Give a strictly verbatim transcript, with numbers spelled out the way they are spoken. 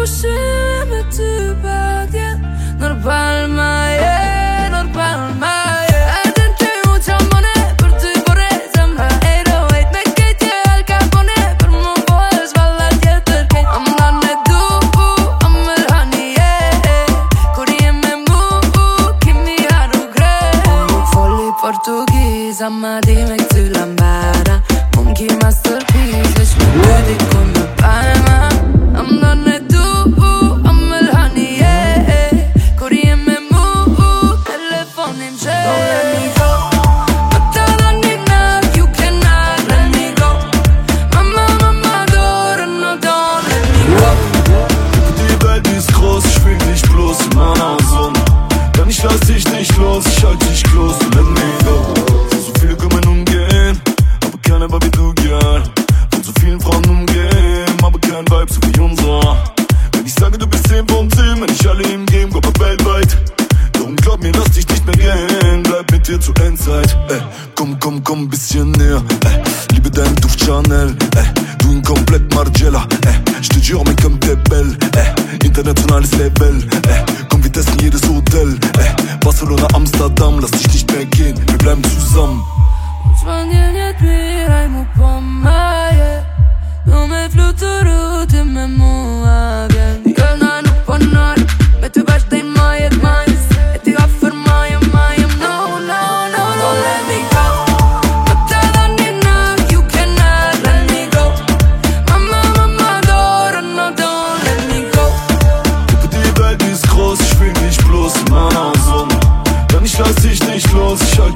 uscire tu badie Nur palma, yeah, nur palma, yeah Adentro mucha money, por tu pureza ma eight oh eight me kejtje Al Capone, per mu po e zvalla tjetër kejt Am nane du, am el hani, yeah Kur jem me mu, kimi haru grej Folli portugis, amma di me këty lambada Munki masterpiece, veç me lydi ku me palma Am nane du, am el hani, yeah Kur jem me mu, telefonin qe Don't let me go But I don't need now, you cannot let me go Mama, mama, Dora, no, don't let me go Die Welt ist groß, ich will dich bloß in meiner Sonne Denn ich lass dich nicht los, ich halt dich close, let me go So viele können umgehen, aber keiner war wie du, girl Von so vielen Frauen umgeben, aber kein Vibe so wie unser Wenn ich sage, du bist zehn von zehn, wenn ich alle im Game, Gott ab weltweit Darum glaub mir, lass dich nicht mehr gehen, bleib mit dir zur Endzeit Ey, komm, komm, komm, ein bisschen näher Ey, liebe deinen Duft Chanel Ey, du ihn komplett Margiela Ey, je te jure, mais comme t'es belle Ey, internationales Level Ey, komm, wir testen jedes Hotel Ey, Barcelona, Amsterdam, lass dich nicht mehr gehen, wir bleiben zusammen Dzwonienie odbieraj mu pomaje Nume fluturu ty me mua vjen Gëllna nuk ponoj Me ty vazhdej majet majs E ti ofër majem majem No, no, no, don't let me go But I don't need now, you cannot let me go Mama, mama, Dora, no, don't let me go Die Welt ist groß, ich will dich bloß in meiner Sonne Denn ich lass dich nicht los, ich halt